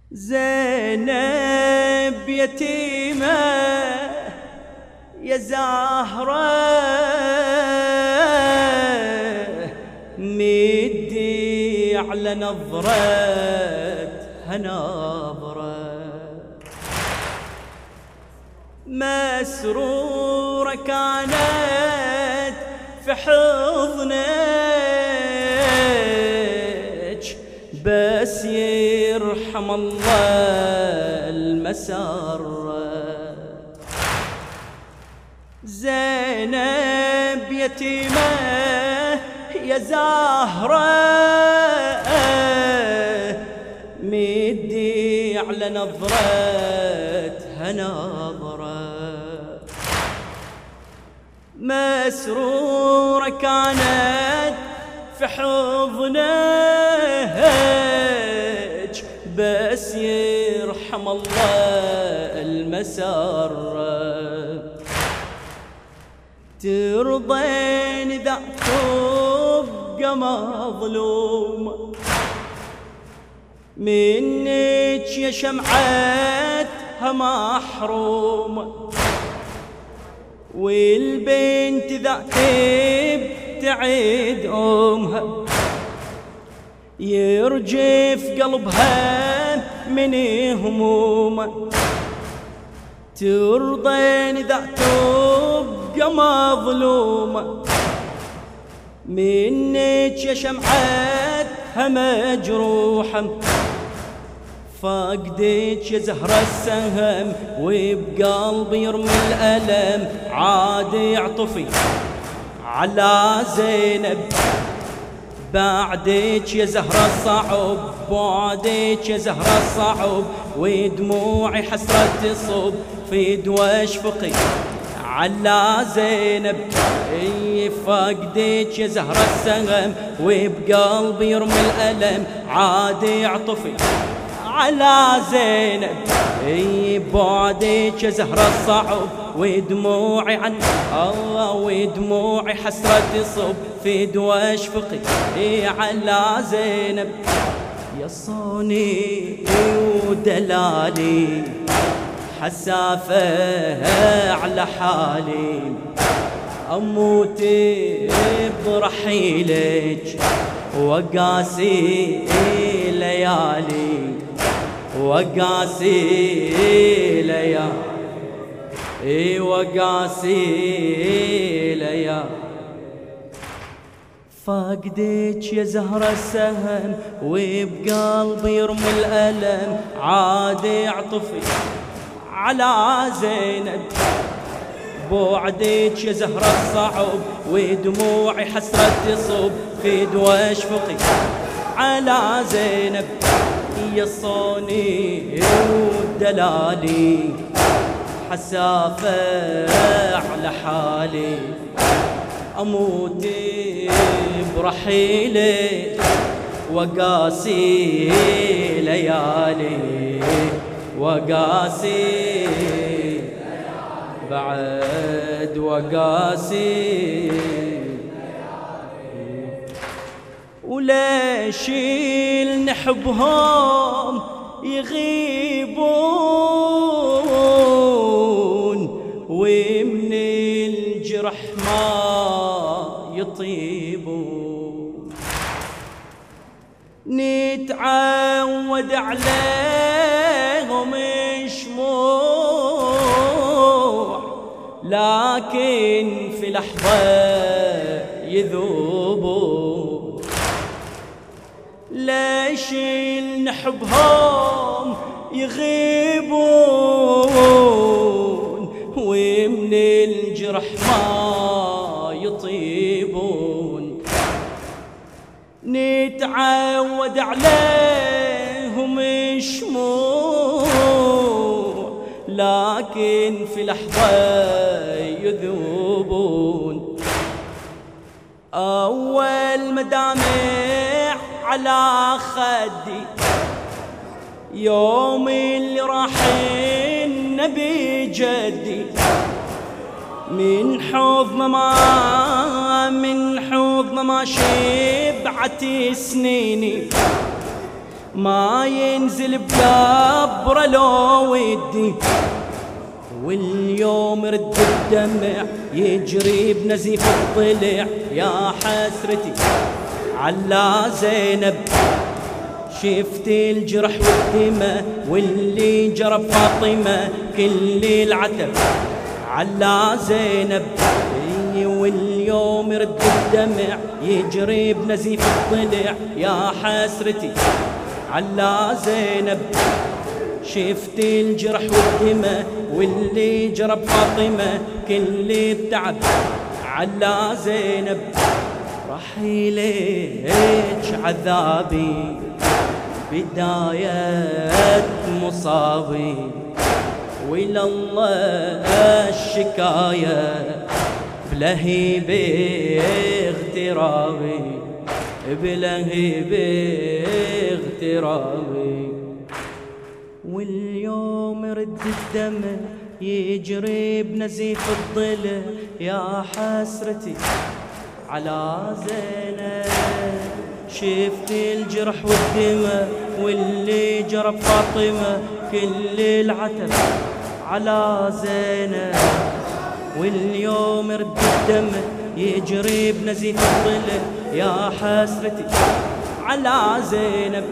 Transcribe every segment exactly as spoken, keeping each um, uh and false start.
زينب يتيمة يا زهرة مدي على نظرتها نظرة مسرورة كانت في حضنك بس يرحم الله المسرة زينب يتيمة يا زهرة مدي على نظرتها نظرة مسرورة كانت في حضنك بس يرحم الله المسرة ترضين إذا تبقى مظلوم منك يا شمعتها محروم والبنت ذا تبتعد أمها يرجف قلبها من همومه ترضين إذا تبقى مظلومة منك يا شمعتها مجروحة فاقدك يا زهرة السهم وبقلبي يرمي الألم عاد يعطفي على زينب بعدك يا زهرة الصعب بعدك يا زهرة الصعب ودموعي حسرة تصب في دوا اشفقي على زينب اي فاقدك يا زهرة السهم وبقلبي يرمي الألم عاد يعطفي على زينب اي بعدك يا زهرة الصعب ودموعي عن الله ودموعي حسرة تصب في دوا اشفقي اي على زينب يا صوني ودلالي حسافة على حالي أموت برحيلك وقاسي ليالي وقاسي ليالي اي وقاسي ليالي فاقدك يا زهرة السهم وبقلبي يرمي الألم عاد يعطفي على زينب بعدك يا زهرة الصعب ودموعي حسرة تصب في دوا اشفقي على زينب يا صوني ودلالي حسافة على حالي أموت برحيلك وقاسي ليالي وقاسي بعد وقاسي وليش نحبهم يغيبون ومن الجرح ما يطيبون نتعود عليهم شموع لكن في لحظة يذوبون ليش نحبهم يغيبون ومن الجرح ما يطيبون نتعود عليهم شموع لكن في لحظة يذوبون أول مدامع على خدي يوم اللي راح النبي جدي من حوض ما من حوض ما شبعت سنيني ما ينزل بقبره لو ودي، واليوم رد الدمع يجري بنزيف الضلع. يا حسرتي على زينب، شفت الجرح والدمى واللي جرب فاطمة، كل العتب على زينب. واليوم رد الدمع يجري بنزيف الضلع. يا حسرتي على زينب، شفت الجرح والدمى واللي جرب فاطمة، كل التعب على زينب. رحيلك عذابي بداية مصابي، وإلى الله الشكاية بلهيب اغترابي، بلهيب اغترابي. واليوم رد الدم يجري بنزيف الضلع. يا حسرتي على زينب، شفت الجرح والدمى واللي جرب فاطمة، كل العتب على زينب. واليوم رد الدم يجري بنزيف الضلع. يا حسرتي على زينب،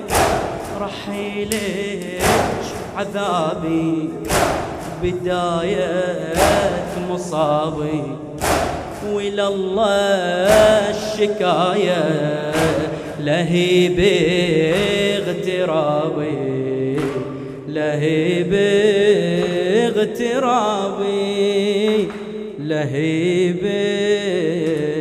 رحيلك عذابي بداية مصابي، وإلى الله الشكاية لهيب اغترابي، لهيب اغترابي، لهيب